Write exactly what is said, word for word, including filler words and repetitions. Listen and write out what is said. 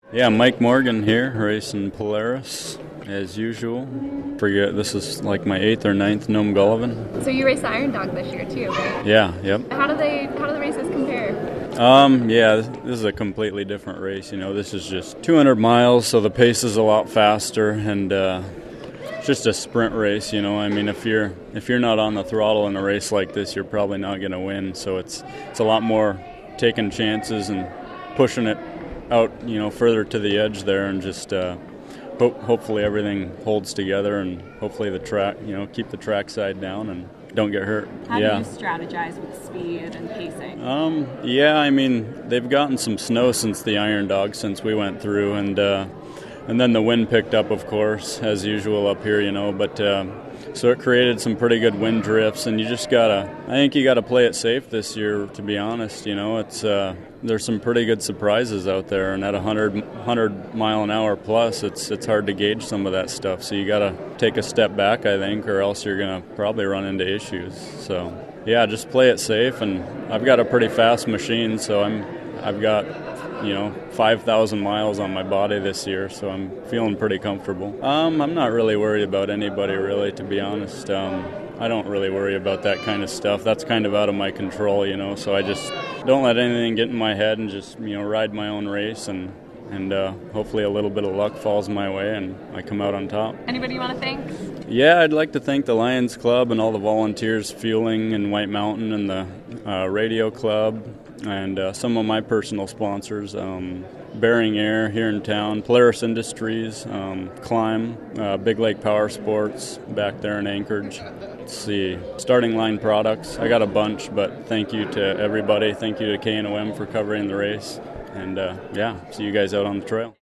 Yeah, Mike Morgan here, racing Polaris as usual. Forget this is like my eighth or ninth Nome Gullivan. So you raced the Iron Dog this year too, right? Yeah, yep. How do they? How do the races compare? Um, yeah, this, this is a completely different race. You know, this is just two hundred miles, so the pace is a lot faster, and uh, it's just a sprint race. You know, I mean, if you're if you're not on the throttle in a race like this, you're probably not going to win. So it's it's a lot more taking chances and pushing it out, you know, further to the edge there, and just uh, hope hopefully everything holds together, and hopefully the track, you know, keep the track side down and don't get hurt. How yeah. do you strategize with speed and pacing? Um, yeah, I mean, they've gotten some snow since the Iron Dog, since we went through, and uh, and then the wind picked up, of course, as usual up here, you know, but uh, so it created some pretty good wind drifts, and you just gotta, I think you gotta play it safe this year, to be honest. You know, it's uh, there's some pretty good surprises out there, and at one hundred, one hundred mile an hour plus, it's it's hard to gauge some of that stuff. So you gotta take a step back, I think, or else you're gonna probably run into issues. So yeah, just play it safe, and I've got a pretty fast machine, so I'm I've got, you know, five thousand miles on my body this year, so I'm feeling pretty comfortable. Um, I'm not really worried about anybody, really, to be honest. Um, I don't really worry about that kind of stuff. That's kind of out of my control, you know, so I just don't let anything get in my head and just, you know, ride my own race, and and uh, hopefully a little bit of luck falls my way and I come out on top. Anybody you want to thank? Yeah, I'd like to thank the Lions Club and all the volunteers fueling in White Mountain, and the uh, Radio Club, and uh, some of my personal sponsors, um, Bearing Air here in town, Polaris Industries, um, Climb, uh, Big Lake Power Sports back there in Anchorage. Let's see, Starting Line Products. I got a bunch, but thank you to everybody. Thank you to K N O M for covering the race. And uh, yeah, see you guys out on the trail.